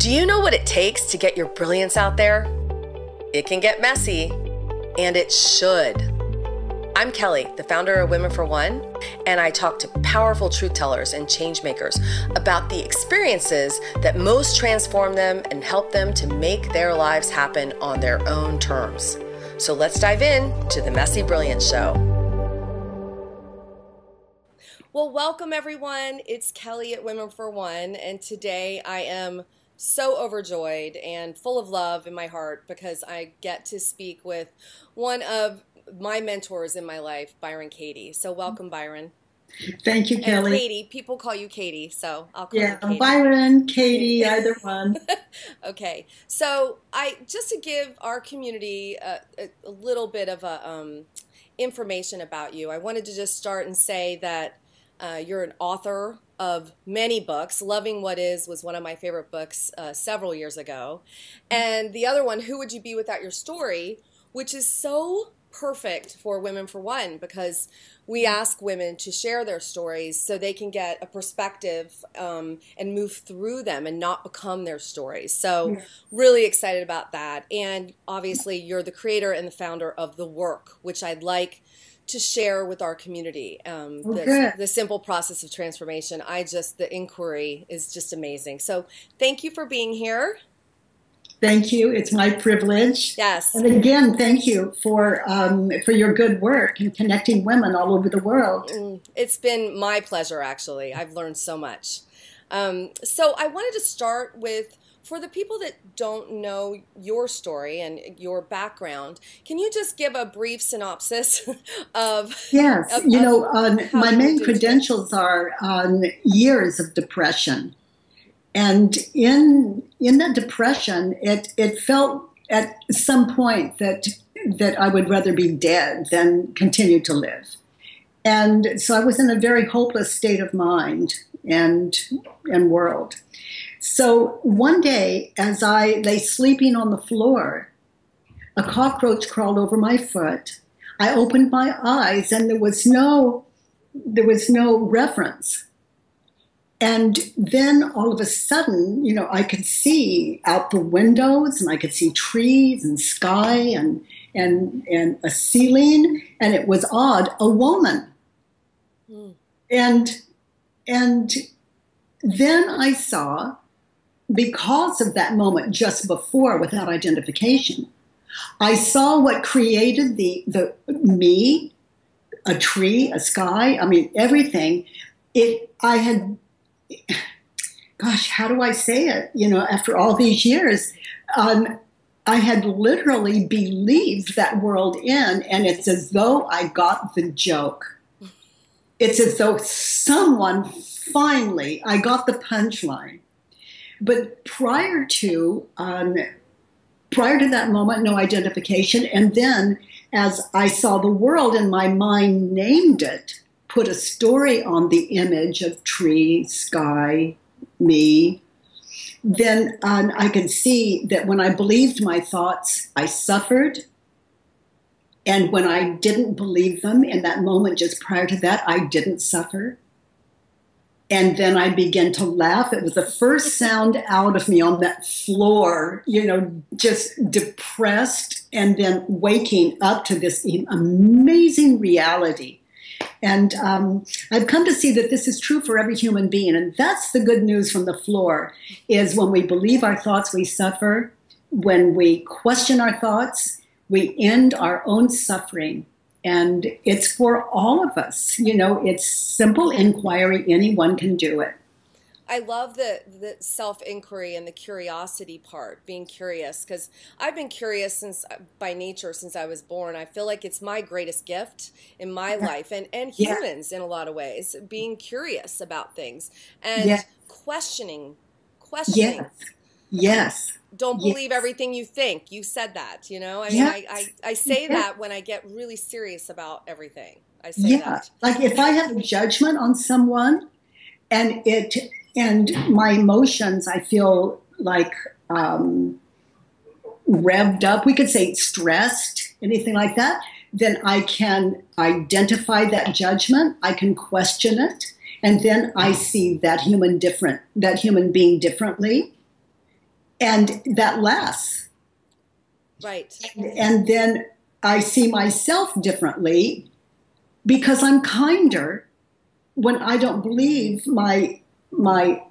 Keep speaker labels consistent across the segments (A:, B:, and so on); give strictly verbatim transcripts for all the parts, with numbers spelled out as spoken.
A: Do you know what it takes to get your brilliance out there? It can get messy, and it should. I'm Kelly, the founder of Women for One, and I talk to powerful truth tellers and change makers about the experiences that most transform them and help them to make their lives happen on their own terms. So let's dive in to the Messy Brilliance Show. Well, welcome everyone. It's Kelly at Women for One, and today I am so overjoyed and full of love in my heart because I get to speak with one of my mentors in my life, Byron Katie. So welcome, Byron.
B: Thank you, Kelly.
A: And Katie, people call you Katie, so I'll call
B: yeah,
A: you Katie.
B: Byron, Katie, either one.
A: Okay, so I just to give our community a, a, a little bit of a um, information about you, I wanted to just start and say that uh, you're an author of many books. Loving What Is was one of my favorite books uh, several years ago. And the other one, Who Would You Be Without Your Story, which is so perfect for Women for One because we ask women to share their stories so they can get a perspective um, and move through them and not become their stories. So yeah. Really excited about that. And obviously you're the creator and the founder of The Work, which I'd like to share with our community. Um,
B: oh,
A: the, the simple process of transformation. I just, the inquiry is just amazing. So thank you for being here.
B: Thank you. It's my privilege.
A: Yes.
B: And again, thank you for um, for your good work in connecting women all over the world.
A: It's been my pleasure, actually. I've learned so much. Um, so I wanted to start with, for the people that don't know your story and your background, can you just give a brief synopsis of...
B: Yes.
A: Of,
B: you
A: of
B: know, um, my main credentials
A: it?
B: are um, years of depression. And in in that depression, it, it felt at some point that that I would rather be dead than continue to live. And so I was in a very hopeless state of mind and and world. So one day, as I lay sleeping on the floor, a cockroach crawled over my foot. I opened my eyes, and there was no there was no reference. And then all of a sudden, you know, I could see out the windows, and I could see trees and sky and and and a ceiling, and it was odd, a woman. Mm. And and then I saw, because of that moment just before, without identification, I saw what created the the me, a tree, a sky, I mean everything. It I had Gosh, how do I say it? You know, after all these years, um, I had literally believed that world in, and it's as though I got the joke. It's as though someone finally, I got the punchline. But prior to, um, prior to that moment, no identification. And then as I saw the world and my mind named it, put a story on the image of tree, sky, me, then um, I could see that when I believed my thoughts, I suffered. And when I didn't believe them in that moment just prior to that, I didn't suffer. And then I began to laugh. It was the first sound out of me on that floor, you know, just depressed and then waking up to this amazing reality. And um, I've come to see that this is true for every human being. And that's the good news from the floor, is when we believe our thoughts, we suffer. When we question our thoughts, we end our own suffering. And it's for all of us. You know, it's simple inquiry. Anyone can do it.
A: I love the, the self-inquiry and the curiosity part, being curious, because I've been curious since by nature since I was born. I feel like it's my greatest gift in my life, and, and humans yeah. in a lot of ways, being curious about things and yes. questioning, questioning.
B: Yes, yes.
A: Don't believe
B: yes.
A: everything you think. You said that, you know? I mean, yes. I, I, I say yes. that when I get really serious about everything. I say
B: yeah.
A: that.
B: Like if I have a judgment on someone and it... And my emotions, I feel like um, revved up. We could say stressed, anything like that. Then I can identify that judgment. I can question it. And then I see that human different, that human being differently. And that lasts.
A: Right.
B: And, and then I see myself differently because I'm kinder when I don't believe my my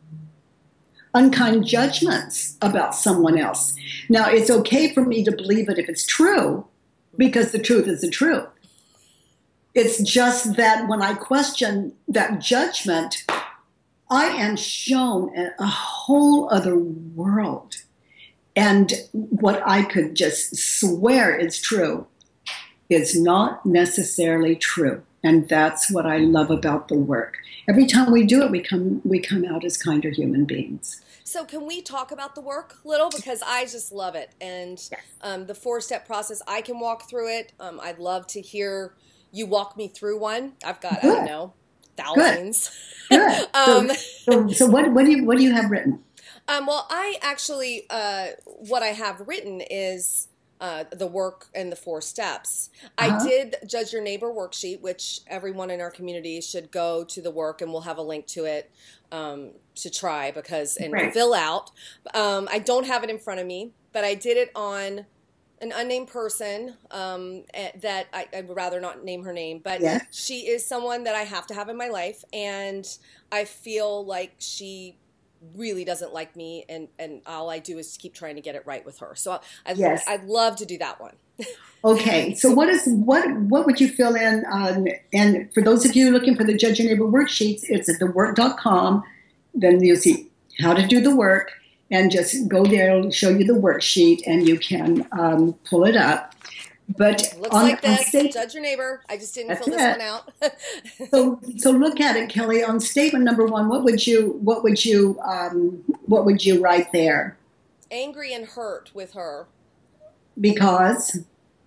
B: unkind judgments about someone else. Now, it's okay for me to believe it if it's true, because the truth is the truth. It's just that when I question that judgment, I am shown a whole other world. And what I could just swear is true is not necessarily true. And that's what I love about the work. Every time we do it, we come we come out as kinder human beings.
A: So can we talk about the work a little? Because I just love it. And
B: Yes.
A: um, the four-step process, I can walk through it. Um, I'd love to hear you walk me through one. I've got,
B: Good.
A: I don't know, thousands.
B: Good.
A: um,
B: so, so, so what, what do you what do you have written?
A: um, well, I actually, uh, what I have written is uh, the work and the four steps.
B: Uh-huh.
A: I did Judge Your Neighbor worksheet, which everyone in our community should go to the work, and we'll have a link to it um, to try because and
B: Right.
A: fill out. Um, I don't have it in front of me, but I did it on an unnamed person um, eh, that I, I would rather not name her name, but
B: Yes.
A: she is someone that I have to have in my life, and I feel like she really doesn't like me, and, and all I do is keep trying to get it right with her. So I,
B: Yes.
A: I'd love to do that one.
B: Okay, so what is what what would you fill in? Um, and for those of you looking for the Judge Your Neighbor worksheets, it's at the work dot com. Then you'll see how to do the work, and just go there. It'll show you the worksheet, and you can um, pull it up. But
A: Looks
B: on,
A: like
B: on
A: this.
B: state,
A: Judge Your Neighbor. I just didn't
B: That's
A: fill this
B: it.
A: one out.
B: so so look at it, Kelly. On statement number one, what would you what would you um, what would you write there?
A: Angry and hurt with her.
B: Because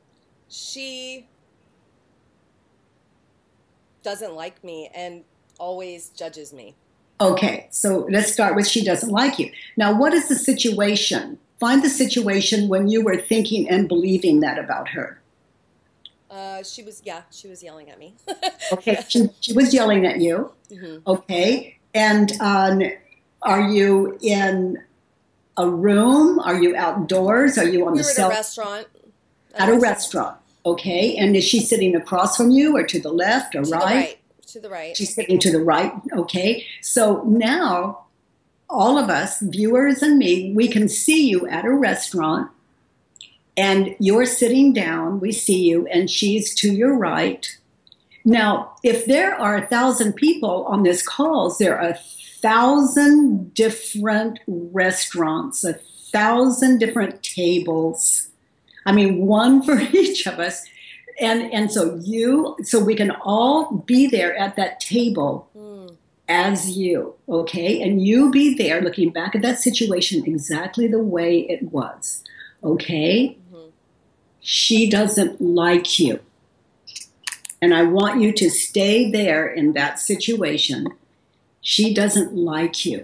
A: She doesn't like me and always judges me.
B: okay, so let's start with she doesn't like you. Now, what is the situation? Find the situation when you were thinking and believing that about her.
A: Uh, she was, yeah, she was yelling at me.
B: Okay, she, she was yelling at you.
A: hmm
B: Okay, and um, are you in a room? Are you outdoors? Are you on
A: We
B: the
A: were at
B: cell?
A: a restaurant.
B: At a restaurant. Okay, and is she sitting across from you, or to the left, or
A: To
B: right?
A: the right. To the right.
B: She's sitting to the right. Okay, so now all of us, viewers and me, we can see you at a restaurant, and you're sitting down. We see you, and she's to your right. Now, if there are a thousand people on this call, there are a thousand different restaurants, a thousand different tables. I mean, one for each of us. And and so you, so we can all be there at that table
A: Mm.
B: as you, okay? And you be there looking back at that situation exactly the way it was, okay?
A: hmm
B: She doesn't like you. And I want you to stay there in that situation. She doesn't like you.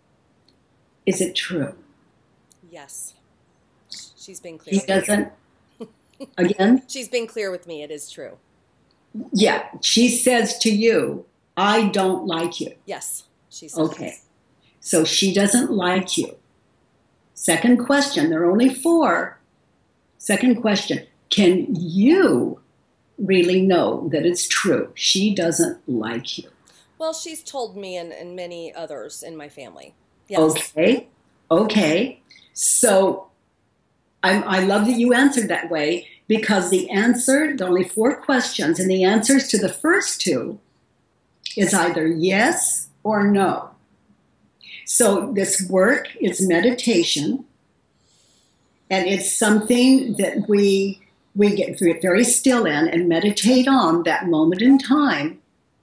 B: Is it true?
A: Yes. She's been clear.
B: She
A: with me.
B: doesn't, again?
A: She's been clear with me. It is true.
B: Yeah, she says to you, I don't like you.
A: Yes. She said
B: Okay, so she doesn't like you. Second question, there are only four. Second question, can you really know that it's true? She doesn't like you.
A: Well, she's told me and, and many others in my family. Yes.
B: Okay, okay. So I, I love that you answered that way, because the answer, there are only four questions, and the answers to the first two is either yes or no. So this work is meditation, and it's something that we we get very still in and meditate on that moment in time.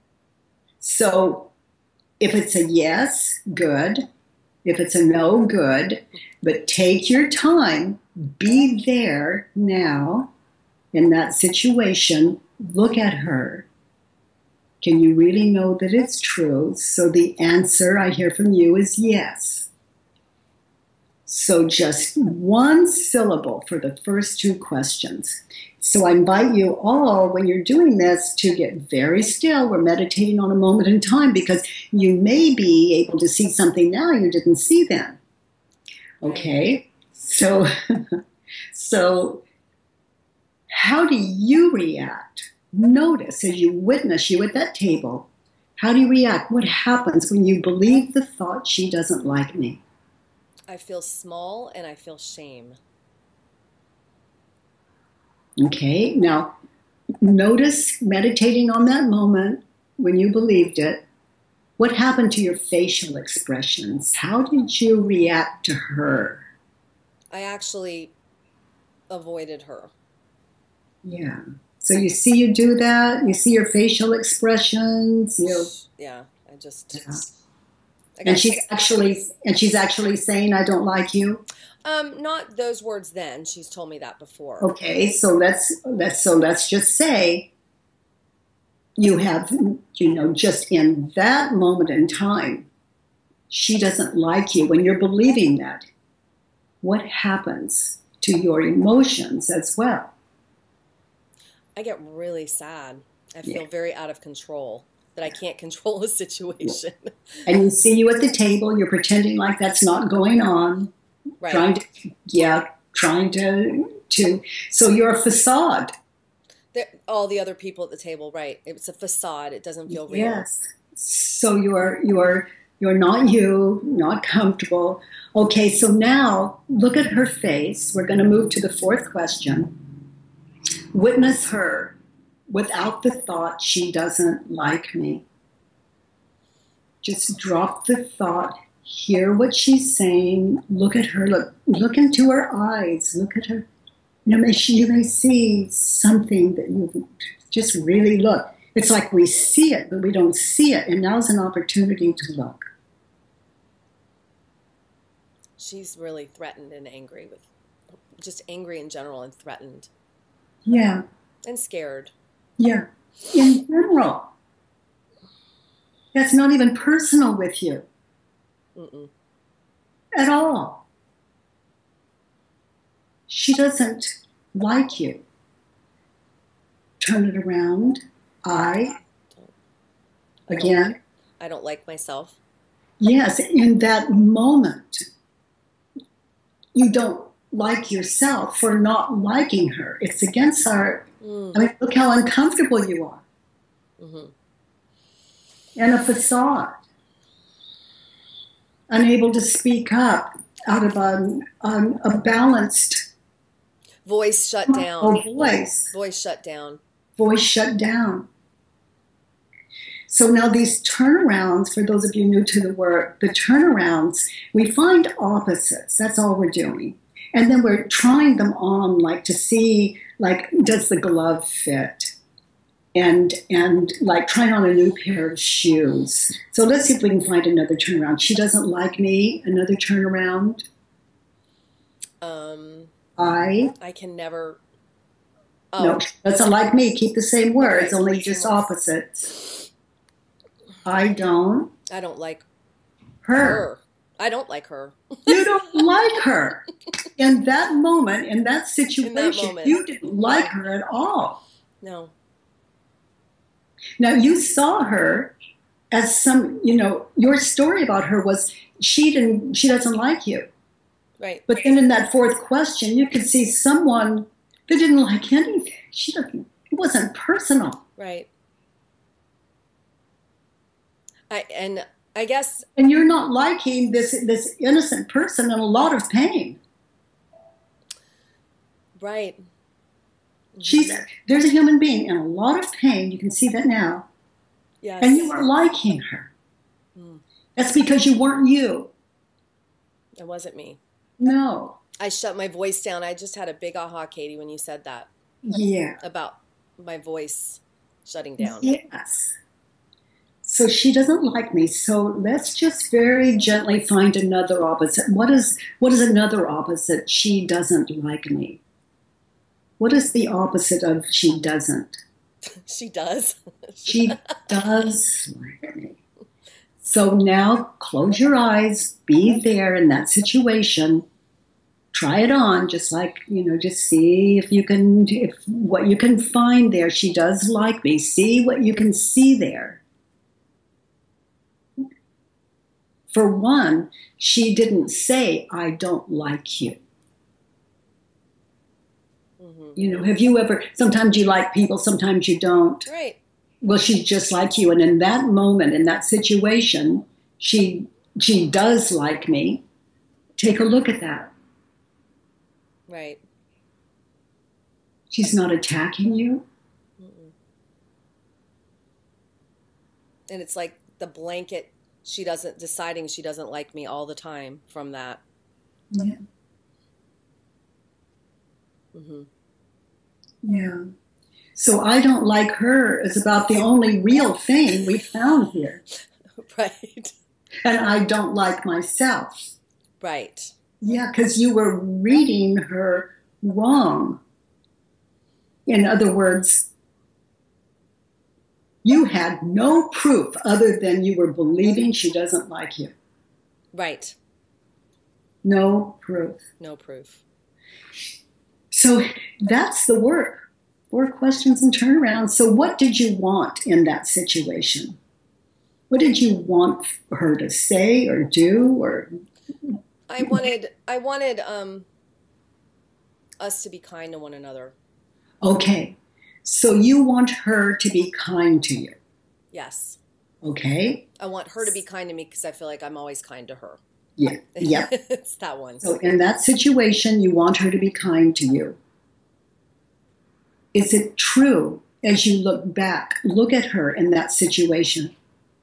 B: So if it's a yes, good. If it's a no, good. But take your time, be there now in that situation, look at her. Can you really know that it's true? So the answer I hear from you is yes. So just one syllable for the first two questions. So I invite you all, when you're doing this, to get very still. We're meditating on a moment in time, because you may be able to see something now you didn't see then. Okay, so so how do you react? Notice as you witness you at that table. How do you react? What happens when you believe the thought, she doesn't like me?
A: I feel small and I feel shame.
B: Okay, now notice meditating on that moment when you believed it. What happened to your facial expressions? How did you react to her?
A: I actually avoided her.
B: Yeah. So you see you do that. You see your facial expressions. You.
A: Yeah. I just.
B: Yeah.
A: I
B: And
A: got
B: she's actually and she's actually saying, "I don't like you."
A: Um, not those words then. She's told me that before.
B: Okay, so let's let's so let's just say you have, you know, just in that moment in time, she doesn't like you. When you're believing that, what happens to your emotions as well?
A: I get really sad. I feel
B: Yeah.
A: very out of control, that I can't control a situation.
B: And you see you at the table, you're pretending like that's not going on,
A: Right.
B: trying to, yeah, trying to, to, so you're a facade.
A: The, all the other people at the table, right? It's a facade. It doesn't feel real.
B: Yes. So you're, you're, you're not you, not comfortable. Okay, so now look at her face. We're going to move to the fourth question. Witness her without the thought, she doesn't like me. Just drop the thought, hear what she's saying, look at her, look, look into her eyes, look at her. You know, may she, you may see something that you just really look. It's like we see it, but we don't see it, and now's an opportunity to look.
A: She's really threatened and angry with, just angry in general and threatened.
B: Yeah.
A: And scared.
B: Yeah. In general. That's not even personal with you.
A: Mm-mm.
B: At all. She doesn't like you. Turn it around. I. Again.
A: I don't like myself.
B: Yes, in that moment, you don't like yourself for not liking her. It's against our, mm. I mean, look how uncomfortable you are. Mm-hmm. And a facade. Unable to speak up out of a, um, a balanced
A: voice shut down.
B: Voice.
A: Voice shut down.
B: Voice shut down. So now these turnarounds, for those of you new to the work, the turnarounds, we find opposites. That's all we're doing. And then we're trying them on, like to see, like, does the glove fit? And, and like trying on a new pair of shoes. So let's see if we can find another turnaround. She doesn't like me. Another turnaround.
A: Um,
B: I.
A: I can never. Oh.
B: No, doesn't like me. Keep the same words,
A: Okay,
B: only just opposites. I don't.
A: I don't like
B: her.
A: her. I don't like her.
B: You don't like her. In that moment, in that situation, in that moment, you didn't like her at all.
A: No.
B: Now, you saw her as some, you know, your story about her was she didn't, she doesn't like you.
A: Right.
B: But then in that fourth question, you could see someone that didn't like anything. She doesn't, it wasn't personal.
A: Right. I, and I guess.
B: And you're not liking this, this innocent person in a lot of pain.
A: Right.
B: She's there's a human being in a lot of pain. You can see that now.
A: Yes.
B: And you are liking her. Mm. That's because you weren't you.
A: It wasn't me.
B: No.
A: I shut my voice down. I just had a big aha, Katie, when you said that.
B: Yeah.
A: About my voice shutting down.
B: Yes. So she doesn't like me. So let's just very gently find another opposite. What is what is another opposite? She doesn't like me. What is the opposite of she doesn't?
A: She does.
B: She does like me. So now close your eyes, be there in that situation. Try it on, just like, you know, just see if you can, if what you can find there. She does like me. See what you can see there. For one, she didn't say, I don't like you. Mm-hmm. You know, have you ever, sometimes you like people, sometimes you don't.
A: Right.
B: Well, she's just like you. And in that moment, in that situation, she she does like me. Take a look at that.
A: Right.
B: She's not attacking you.
A: Mm-mm. And it's like the blanket, she doesn't, deciding she doesn't like me all the time from that.
B: Yeah.
A: Mm-hmm.
B: Yeah. So I don't like her is about the only real thing we found here.
A: Right.
B: And I don't like myself.
A: Right.
B: Yeah, because you were reading her wrong. In other words, you had no proof other than you were believing she doesn't like you.
A: Right.
B: No proof.
A: No proof.
B: So that's the work. Four questions and turnaround. So what did you want in that situation? What did you want her to say or do? Or
A: I wanted I wanted um us to be kind to one another.
B: Okay. So you want her to be kind to you.
A: Yes.
B: Okay.
A: I want her to be kind to me because I feel like I'm always kind to her.
B: Yeah. Yeah.
A: It's that one.
B: So in that situation, you want her to be kind to you. Is it true as you look back? Look at her in that situation.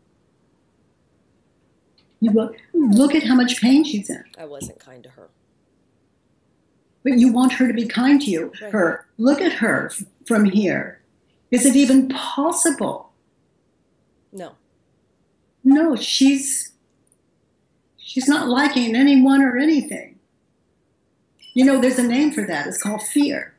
B: You look, look at how much pain she's in.
A: I wasn't kind to her.
B: But you want her to be kind to you.
A: Right.
B: Her, look at her f- from here. Is it even possible?
A: No.
B: No, she's she's not liking anyone or anything. You know, there's a name for that. It's called fear.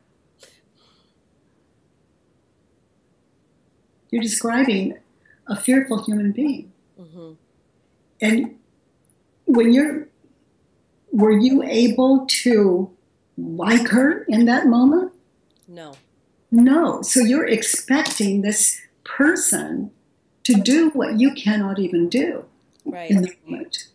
B: You're describing a fearful human being.
A: Mm-hmm.
B: And when you're, were you able to like her in that moment?
A: No.
B: No. So you're expecting this person to do what you cannot even do
A: Right.
B: in the moment.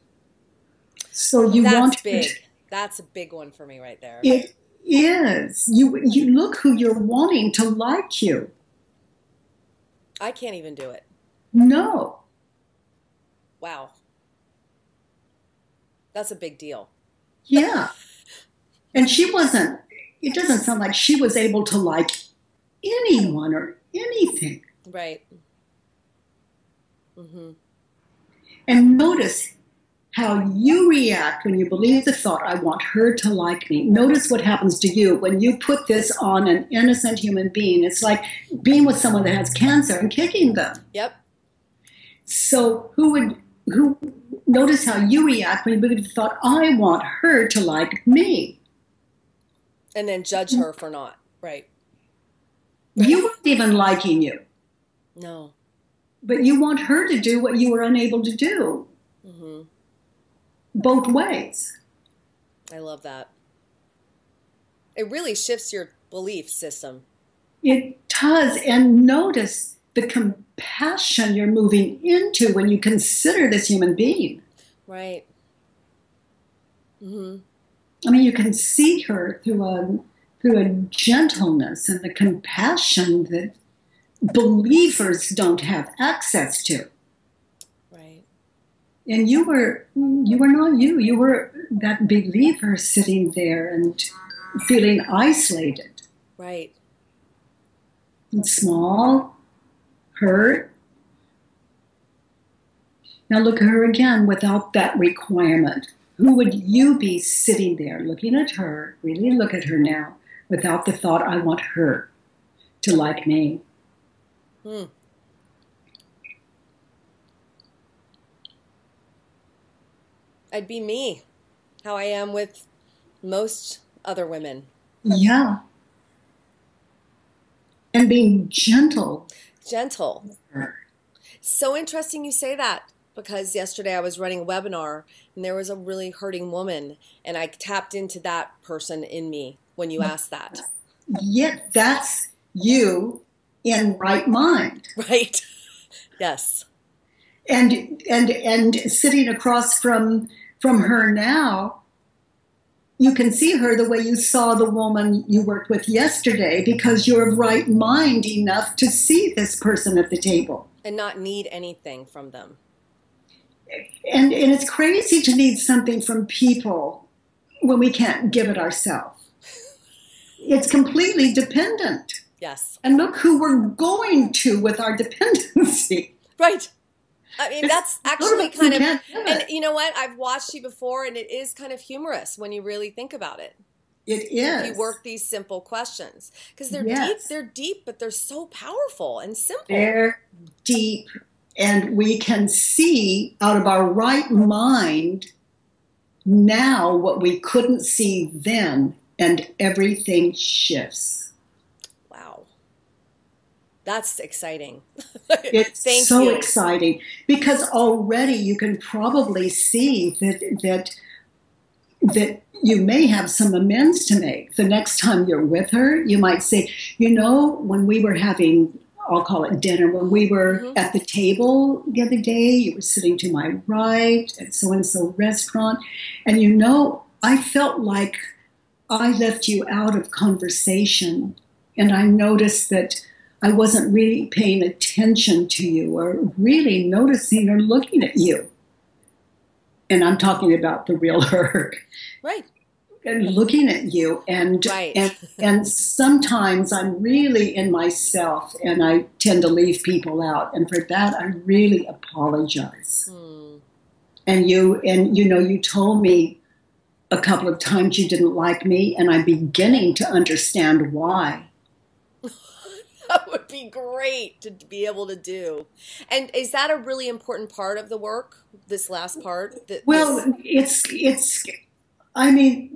B: So you
A: That's
B: want
A: big.
B: to,
A: That's a big one for me right there.
B: it is. You you look who you're wanting to like you.
A: I can't even do it.
B: No.
A: Wow. That's a big deal.
B: Yeah. And she wasn't, it doesn't sound like she was able to like anyone or anything.
A: Right. Mm-hmm.
B: And notice how you react when you believe the thought, I want her to like me. Notice what happens to you when you put this on an innocent human being. It's like being with someone that has cancer and kicking them.
A: Yep.
B: So who would, who, notice how you react when you believe the thought, I want her to like me.
A: And then judge her for not. Right.
B: You weren't even liking you.
A: No.
B: But you want her to do what you were unable to do.
A: Mm-hmm.
B: Both ways.
A: I love that. It really shifts your belief system.
B: It does. And notice the compassion you're moving into when you consider this human being.
A: Right. Mm-hmm.
B: I mean, you can see her through a through a gentleness and the compassion that believers don't have access to.
A: Right.
B: And you were you were not you. You were that believer sitting there and feeling isolated.
A: Right.
B: And small, hurt. Now look at her again without that requirement. Who would you be sitting there looking at her, really look at her now, without the thought, I want her to like me?
A: Hmm. I'd be me, how I am with most other women.
B: Yeah. And being gentle.
A: Gentle. So interesting you say that, because yesterday I was running a webinar and there was a really hurting woman and I tapped into that person in me when you asked that.
B: Yet that's you in right mind.
A: Right. Yes.
B: and and and sitting across from from her now, you can see her the way you saw the woman you worked with yesterday, because you're of right mind enough to see this person at the table
A: and not need anything from them.
B: And and it's crazy to need something from people when we can't give it ourselves. It's completely dependent.
A: Yes.
B: And look who we're going to with our dependency.
A: Right. I mean, that's actually kind of, and
B: it.
A: you know what? I've watched you before, and it is kind of humorous when you really think about it.
B: It is.
A: If you work these simple questions, because they're
B: yes.
A: deep, they're deep, but they're so powerful and simple.
B: They're deep, and we can see out of our right mind now what we couldn't see then, and everything shifts.
A: Wow. That's exciting.
B: It's
A: Thank
B: so
A: you.
B: exciting, because already you can probably see that that that you may have some amends to make. The next time you're with her, you might say, you know, when we were having, I'll call it dinner, when we were mm-hmm. at the table the other day, you were sitting to my right at so-and-so restaurant, and you know, I felt like I left you out of conversation, and I noticed that I wasn't really paying attention to you or really noticing or looking at you. And I'm talking about the real her.
A: Right.
B: And looking at you. And,
A: right.
B: and, and sometimes I'm really in myself, and I tend to leave people out. And for that, I really apologize. Hmm. And you, and you know, you told me a couple of times you didn't like me, and I'm beginning to understand why.
A: That would be great to be able to do. And is that a really important part of the work, this last part? That,
B: well,
A: this...
B: it's, it's, I mean,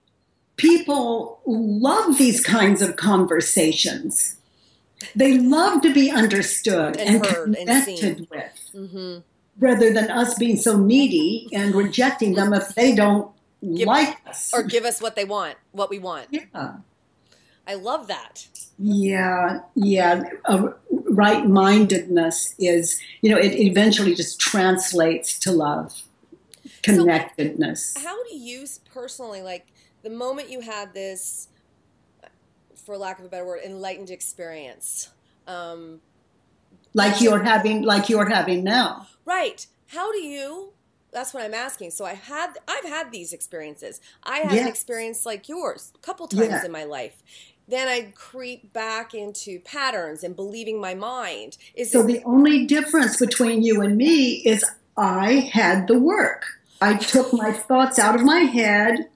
B: people love these kinds of conversations. They love to be understood and, and heard connected and with, mm-hmm. rather than us being so needy and rejecting them if they don't
A: give,
B: like us.
A: Or give us what they want, what we want.
B: Yeah.
A: I love that.
B: Yeah, yeah. Uh, right-mindedness is, you know, it eventually just translates to love, connectedness.
A: So how do you personally, like, the moment you had this, for lack of a better word, enlightened experience? Um,
B: like you're having, like you're having now.
A: Right. How do you... That's what I'm asking. So I had, I've had these experiences. I had
B: yes.
A: an experience like yours a couple times
B: yeah.
A: in my life. Then I'd creep back into patterns and believing my mind. Is
B: so
A: it-
B: the only difference between you and me is I had the work. I took my thoughts out of my head.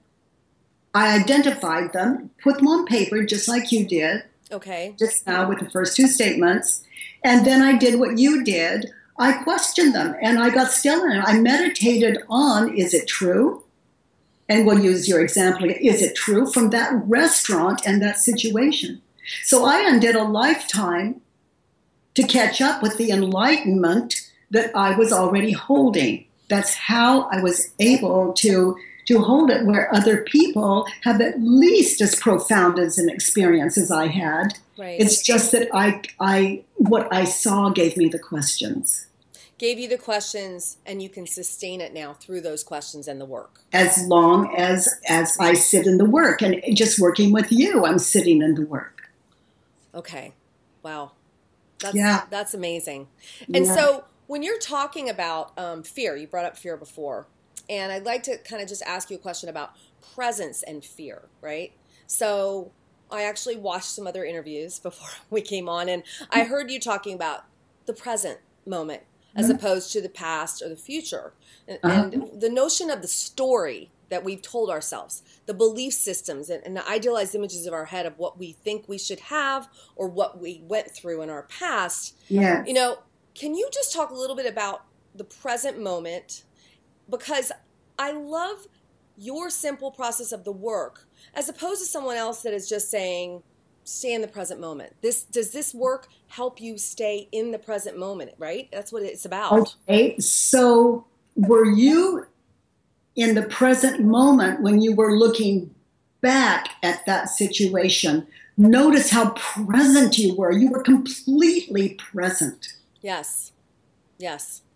B: I identified them, put them on paper just like you did.
A: Okay.
B: Just now with the first two statements. And then I did what you did. I questioned them, and I got still in it. I meditated on, is it true? And we'll use your example. Is it true from that restaurant and that situation? So I undid a lifetime to catch up with the enlightenment that I was already holding. That's how I was able to, to hold it, where other people have at least as profound as an experience as I had.
A: Right.
B: It's just that I, I, what I saw gave me the questions.
A: Gave you the questions, and you can sustain it now through those questions and the work.
B: As long as as I sit in the work, and just working with you, I'm sitting in the work.
A: Okay. Wow. That's,
B: yeah.
A: That's amazing. And yeah. so when you're talking about um, fear, you brought up fear before, and I'd like to kind of just ask you a question about presence and fear, right? So I actually watched some other interviews before we came on, and I heard you talking about the present moment as mm-hmm. opposed to the past or the future. And, uh-huh. and the notion of the story that we've told ourselves, the belief systems and, and the idealized images of our head of what we think we should have or what we went through in our past.
B: Yeah.
A: You know, can you just talk a little bit about the present moment? Because I love your simple process of the work as opposed to someone else that is just saying, stay in the present moment. This does this work help you stay in the present moment, right? That's what it's about.
B: Okay, so were you in the present moment when you were looking back at that situation? Notice how present you were. You were completely present.
A: Yes, yes.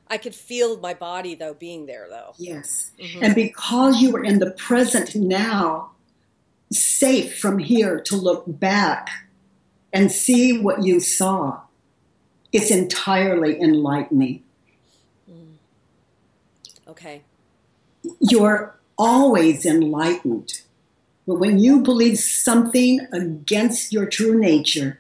A: I could feel my body, though, being there, though.
B: Yes.
A: Mm-hmm.
B: And because you were in the present now, safe from here to look back and see what you saw, it's entirely enlightening.
A: Mm. Okay.
B: You're always enlightened. But when you believe something against your true nature,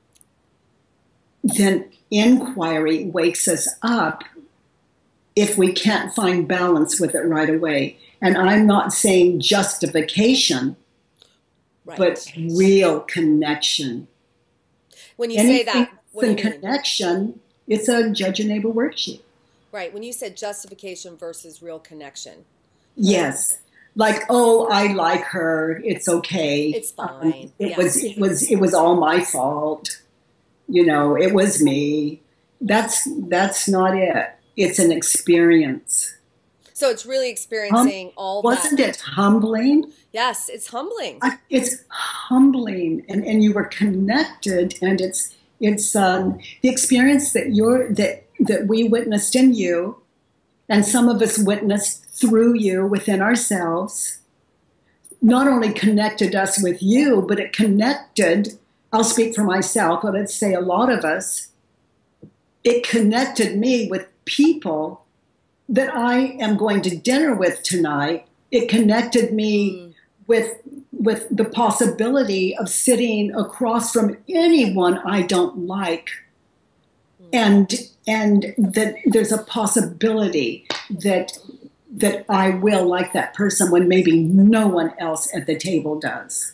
B: then inquiry wakes us up if we can't find balance with it right away. And I'm not saying justification, right, but real connection.
A: When you
B: Anything
A: say that, what do you mean?
B: Connection, it's a Judge Your Neighbor worksheet.
A: Right. When you said justification versus real connection.
B: Yes. Like, oh, I like her. It's okay.
A: It's fine.
B: Um, it
A: yeah.
B: was. It was. It was all my fault. You know, it was me. That's that's not it. It's an experience.
A: So it's really experiencing um, all
B: wasn't
A: that.
B: Wasn't it humbling?
A: Yes, it's humbling.
B: I, it's humbling, and, and you were connected, and it's it's um, the experience that you're that that we witnessed in you, and some of us witnessed through you within ourselves. Not only connected us with you, but it connected. I'll speak for myself, but let's say a lot of us. It connected me with people that I am going to dinner with tonight. It connected me mm. with with the possibility of sitting across from anyone I don't like, mm. and and that there's a possibility that that I will like that person when maybe no one else at the table does.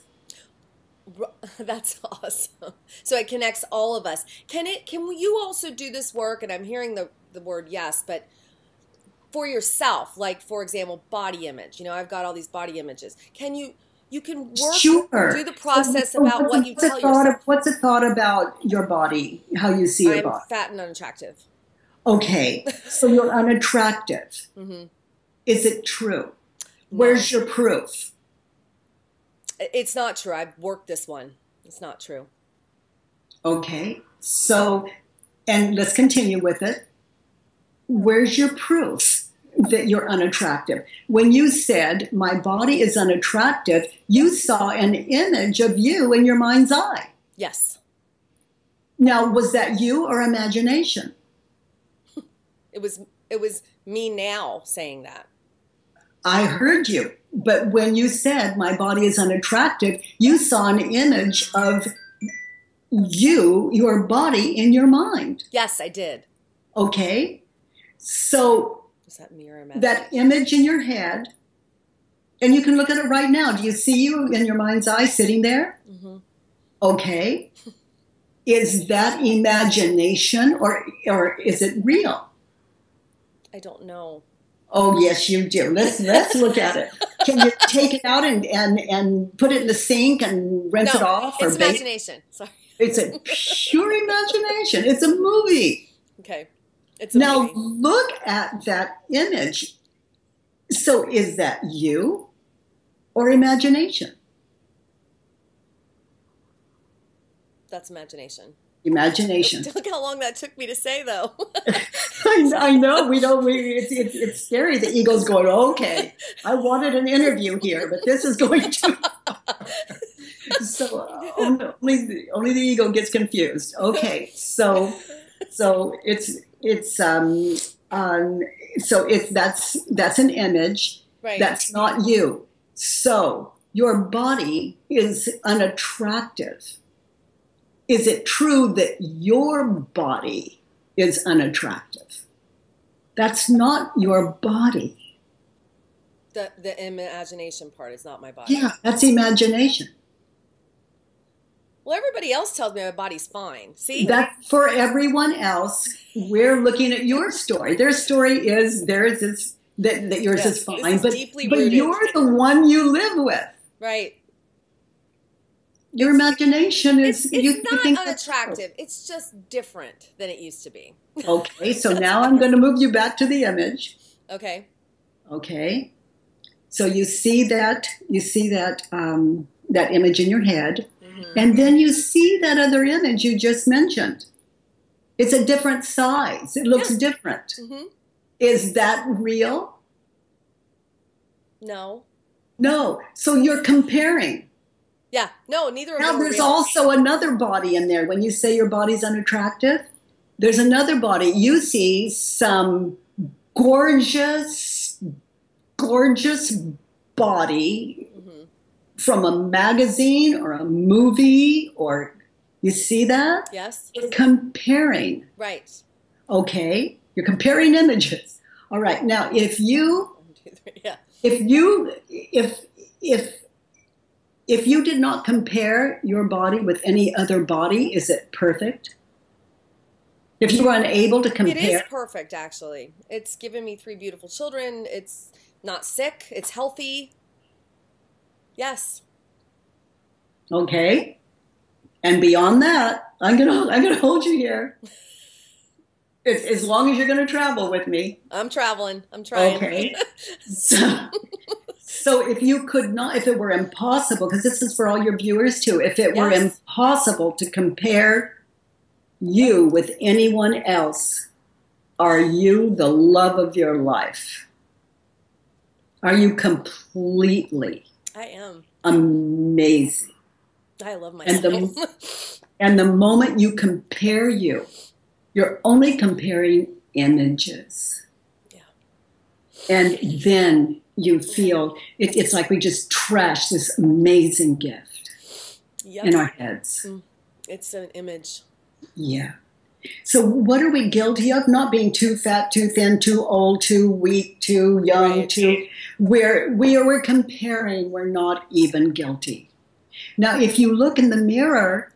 A: That's awesome. So it connects all of us. Can it? Can you also do this work? And I'm hearing the, the word yes, but for yourself, like, for example, body image. You know, I've got all these body images. Can you, you can work,
B: sure.
A: do the process
B: so, so
A: about what you tell
B: yourself.
A: Of,
B: what's a thought about your body, how you see your
A: I'm
B: body?
A: I'm fat and unattractive.
B: Okay, so you're unattractive. Mm-hmm. Is it true? No. Where's your proof?
A: It's not true. I've worked this one. It's not true.
B: Okay. So, and let's continue with it. Where's your proof that you're unattractive? When you said, my body is unattractive, you saw an image of you in your mind's eye.
A: Yes.
B: Now, was that you or imagination?
A: It was, it was me now saying that.
B: I heard you. But when you said my body is unattractive, you saw an image of you, your body in your mind.
A: Yes, I did.
B: Okay. So
A: is that mirror image?
B: That image in your head, and you can look at it right now. Do you see you in your mind's eye sitting there? Mm-hmm. Okay. Is that imagination or or is it real?
A: I don't know.
B: Oh, yes, you do. Let's let's look at it. Can you take it out and, and, and put it in the sink and rinse
A: no,
B: it off?
A: It's
B: or
A: imagination. Sorry.
B: It's a pure imagination. It's a movie.
A: Okay. It's a
B: now,
A: movie.
B: Look at that image. So is that you or imagination?
A: That's imagination.
B: Imagination.
A: Look how long that took me to say, though.
B: I, I know. We don't. We, it's, it's it's scary. The ego's going, okay, I wanted an interview here, but this is going to. So uh, only the, only the ego gets confused. Okay, so so it's it's um um so it's that's that's an image.
A: Right.
B: That's not you. So your body is unattractive. Is it true that your body is unattractive? That's not your body.
A: The the imagination part is not my body.
B: Yeah, that's imagination.
A: Well, everybody else tells me my body's fine. See?
B: That for everyone else, we're looking at your story. Their story is theirs is that, that yours
A: yes,
B: is fine,
A: is
B: but, but you're the one you live with.
A: Right.
B: Your imagination is
A: it's, it's
B: you,
A: not
B: you think
A: unattractive. It's just different than it used to be.
B: Okay, so now I'm going to move you back to the image.
A: Okay.
B: Okay. So you see that you see that um, that image in your head, mm-hmm. and then you see that other image you just mentioned. It's a different size. It looks
A: Yeah.
B: different.
A: Mm-hmm.
B: Is that real?
A: No.
B: No. So you're comparing.
A: Yeah. No, neither of
B: Now
A: them are
B: there's
A: real.
B: also another body in there. When you say your body's unattractive, there's another body. You see some gorgeous, gorgeous body
A: Mm-hmm.
B: from a magazine or a movie, or you see that?
A: Yes.
B: You're comparing.
A: Right.
B: Okay? You're comparing images. All right. Now, if you
A: One, two, three. Yeah.
B: if you if if if you did not compare your body with any other body, is it perfect? If you were unable to compare,
A: It is perfect, actually. It's given me three beautiful children. It's not sick. It's healthy. Yes.
B: okay. And beyond that, I'm gonna I'm gonna hold you here. As, as long as you're gonna travel with me.
A: I'm traveling. I'm trying.
B: Okay. So, so if you could not, if it were impossible, because this is for all your viewers too, if it were
A: Yes.
B: impossible to compare you with anyone else, are you the love of your life? Are you completely
A: I am.
B: amazing?
A: I love
B: And the-
A: myself.
B: And the moment you compare you, you're only comparing images.
A: Yeah.
B: And then you feel it, it's like we just trashed this amazing gift
A: Yep.
B: in our heads.
A: It's an image.
B: Yeah. So what are we guilty of? Not being too fat, too thin, too old, too weak, too young,
A: Right.
B: too we're we are we're comparing, we're not even guilty. Now if you look in the mirror,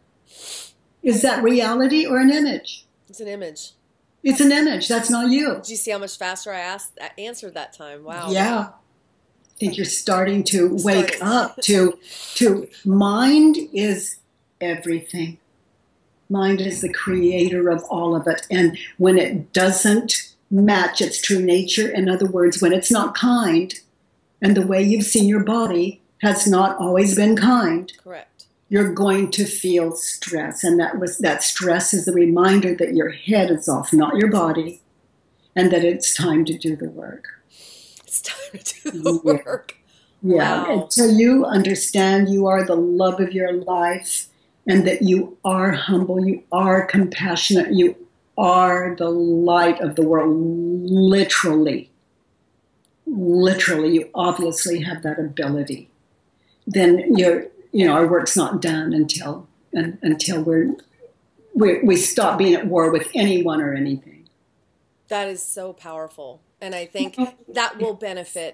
B: is that reality or an image?
A: It's an image.
B: It's an image. That's not you.
A: Did you see how much faster I asked, I answered that time? Wow.
B: Yeah. I think you're starting to wake
A: Starting.
B: up to to mind is everything. Mind is the creator of all of it. And when it doesn't match its true nature, in other words, when it's not kind, and the way you've seen your body has not always been kind,
A: Correct.
B: you're going to feel stress. And that was that stress is the reminder that your head is off, not your body, and that it's time to do the work.
A: It's time to do the
B: Yeah.
A: work.
B: Yeah,
A: Wow.
B: until you understand you are the love of your life and that you are humble, you are compassionate, you are the light of the world, literally. Literally, you obviously have that ability. Then you're, you know, our work's not done until un, until we're, we we stop being at war with anyone or anything.
A: That is so powerful. And I think that will benefit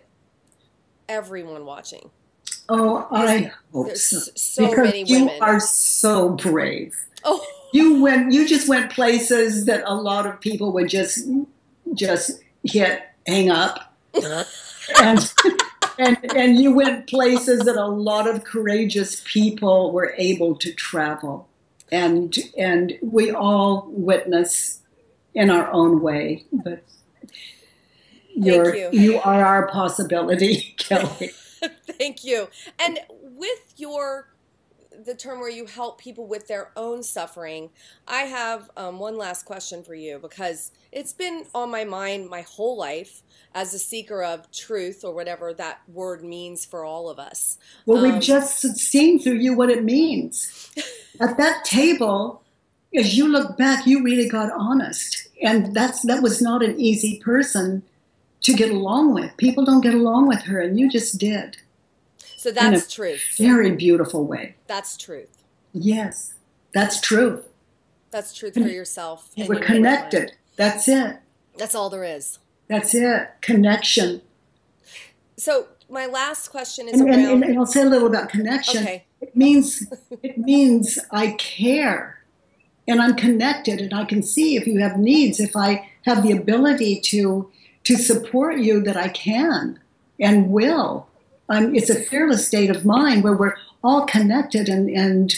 A: everyone watching.
B: Oh, I hope
A: There's
B: so.
A: so
B: because
A: many
B: you
A: women.
B: are so brave.
A: Oh,
B: You went. You just went places that a lot of people would just just hit hang up, and and and you went places that a lot of courageous people were able to travel, and and we all witness in our own way. But you're
A: you.
B: you are our possibility, Kelly.
A: thank you. And with your the term where you help people with their own suffering, I have um, one last question for you, because it's been on my mind my whole life as a seeker of truth, or whatever that word means for all of us.
B: Well,
A: Um,
B: we've just seen through you what it means. At that table, as you look back, you really got honest. And that's that was not an easy person to get along with. People don't get along with her, and you just did.
A: So
B: In a
A: that's truth.
B: very beautiful way.
A: That's truth.
B: Yes, that's truth.
A: That's truth for yourself. and
B: We're
A: your inner life.
B: connected. That's it.
A: That's all there is.
B: That's it. Connection.
A: So my last question is
B: And, and,
A: around.
B: and I'll say a little about connection.
A: Okay.
B: It means it means I care, and I'm connected, and I can see if you have needs. If I have the ability to to support you, that I can and will. Um, it's a fearless state of mind where we're all connected and and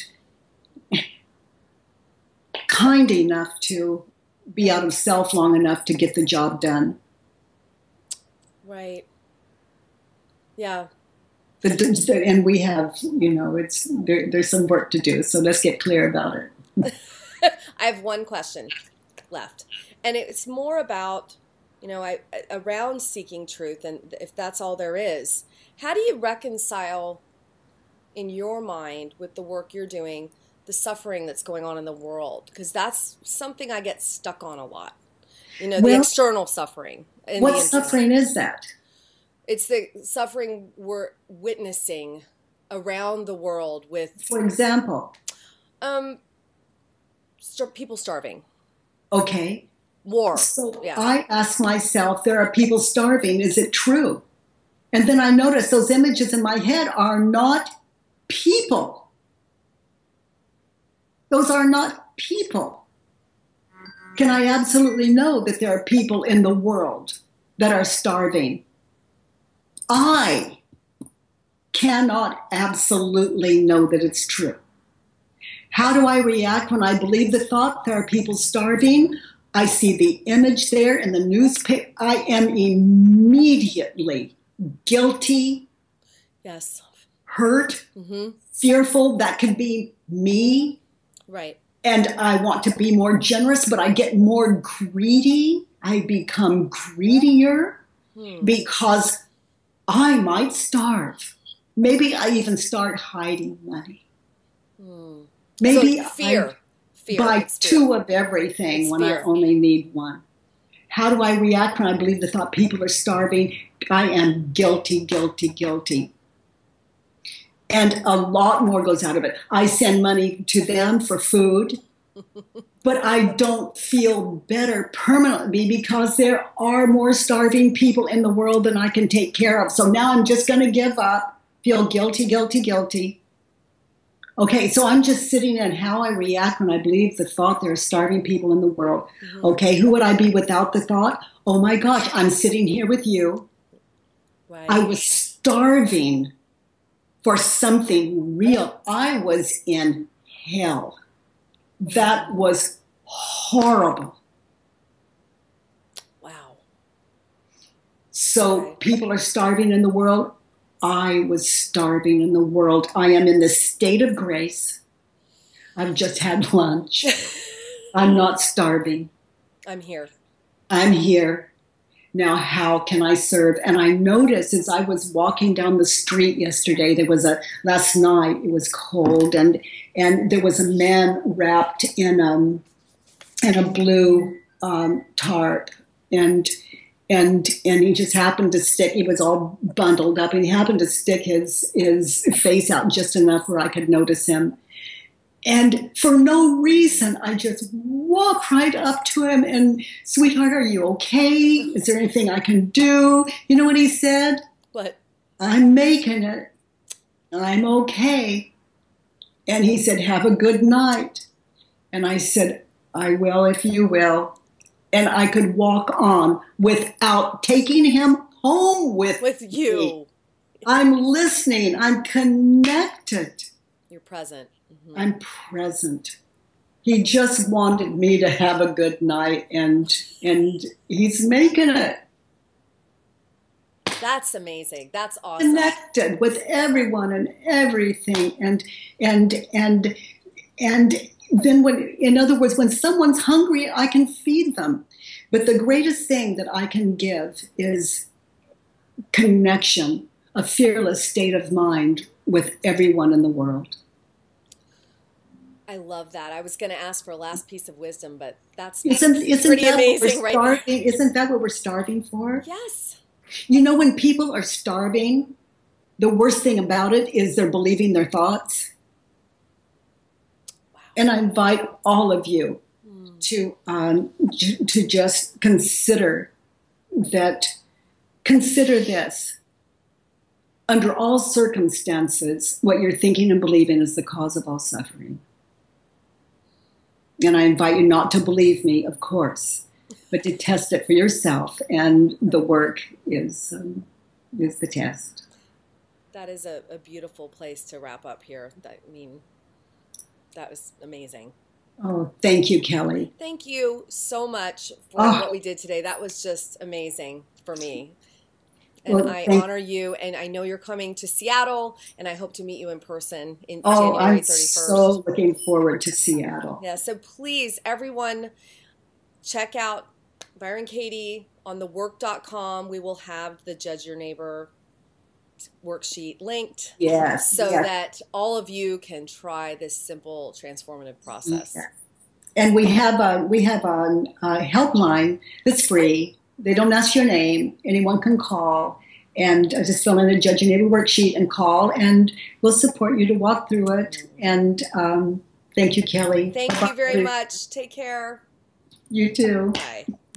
B: kind enough to be out of self long enough to get the job done.
A: Right. Yeah.
B: The, the, and we have, you know, it's there, there's some work to do. So let's get clear about it.
A: I have one question. left. And it's more about, you know, I, around seeking truth, and if that's all there is, how do you reconcile in your mind with the work you're doing, the suffering that's going on in the world? Because that's something I get stuck on a lot. You know, the
B: well,
A: external suffering.
B: What suffering is that?
A: It's the suffering we're witnessing around the world with,
B: for example,
A: um, st- people starving.
B: Okay.
A: War.
B: So
A: yeah.
B: I ask myself, there are people starving. Is it true? And then I notice those images in my head are not people. Those are not people. Can I absolutely know that there are people in the world that are starving? I cannot absolutely know that it's true. How do I react when I believe the thought there are people starving? I see the image there in the newspaper. I am immediately guilty,
A: yes,
B: hurt, mm-hmm. fearful. That could be me.
A: Right.
B: And I want to be more generous, but I get more greedy. I become greedier hmm. because I might starve. Maybe I even start hiding money. Hmm. Maybe
A: so fear.
B: I
A: fear.
B: buy
A: it's
B: two
A: fear.
B: of everything
A: it's
B: when
A: fear.
B: I only need one. How do I react when I believe the thought people are starving? I am guilty, guilty, guilty. And a lot more goes out of it. I send money to them for food, but I don't feel better permanently because there are more starving people in the world than I can take care of. So now I'm just going to give up, feel guilty, guilty, guilty. Okay, so I'm just sitting in how I react when I believe the thought there are starving people in the world. Mm-hmm. Okay, who would I be without the thought? Oh my gosh, I'm sitting here with you.
A: Right.
B: I was starving for something real. I was in hell. That was horrible.
A: Wow.
B: So right. People are starving in the world. I was starving in the world. I am in the state of grace. I've just had lunch. I'm not starving.
A: I'm here.
B: I'm here. Now, how can I serve? And I noticed as I was walking down the street yesterday, there was a, last night, it was cold, and and there was a man wrapped in, um, in a blue um, tarp, and And and he just happened to stick, he was all bundled up, and he happened to stick his, his face out just enough where I could notice him. And for no reason, I just walked right up to him and, sweetheart, are you okay? Is there anything I can do? You know what he said?
A: What?
B: I'm making it. I'm okay. And he said, have a good night. And I said, I will if you will. And I could walk on without taking him home with,
A: with you.
B: Me. I'm listening. I'm connected.
A: You're present. Mm-hmm.
B: I'm present. He just wanted me to have a good night, and and he's making it.
A: That's amazing. That's awesome.
B: Connected with everyone and everything, and and and and. Then when, in other words, when someone's hungry, I can feed them. But the greatest thing that I can give is connection, a fearless state of mind with everyone in the world.
A: I love that. I was going to ask for a last piece of wisdom, but that's,
B: isn't, isn't
A: pretty
B: that
A: amazing right
B: starving,
A: there.
B: Isn't that what we're starving for?
A: Yes.
B: You know, when people are starving, the worst thing about it is they're believing their thoughts. And I invite all of you mm. to um, j- to just consider that, consider this. Under all circumstances, what you're thinking and believing is the cause of all suffering. And I invite you not to believe me, of course, but to test it for yourself. And the work is, um, is the test.
A: That is a, a beautiful place to wrap up here. I mean... That was amazing.
B: Oh, thank you, Kelly.
A: Thank you so much for
B: oh.
A: what we did today. That was just amazing for me. And
B: well,
A: I
B: thank-
A: honor you, and I know you're coming to Seattle, and I hope to meet you in person in
B: oh,
A: January
B: I'm
A: thirty-first.
B: So looking forward to Seattle.
A: Yeah, so please, everyone, check out Byron Katie on the work dot com. We will have the Judge Your Neighbor worksheet linked.
B: Yes.
A: So
B: yes.
A: that all of you can try this simple transformative process.
B: Yes. And we have a we have a, a helpline that's free. They don't ask your name. Anyone can call and uh, just fill in a Judge Your Neighbor worksheet and call, and we'll support you to walk through it. And um, thank you, Kelly.
A: Thank
B: Bye-bye.
A: you very much. Take care.
B: You too.
A: Bye.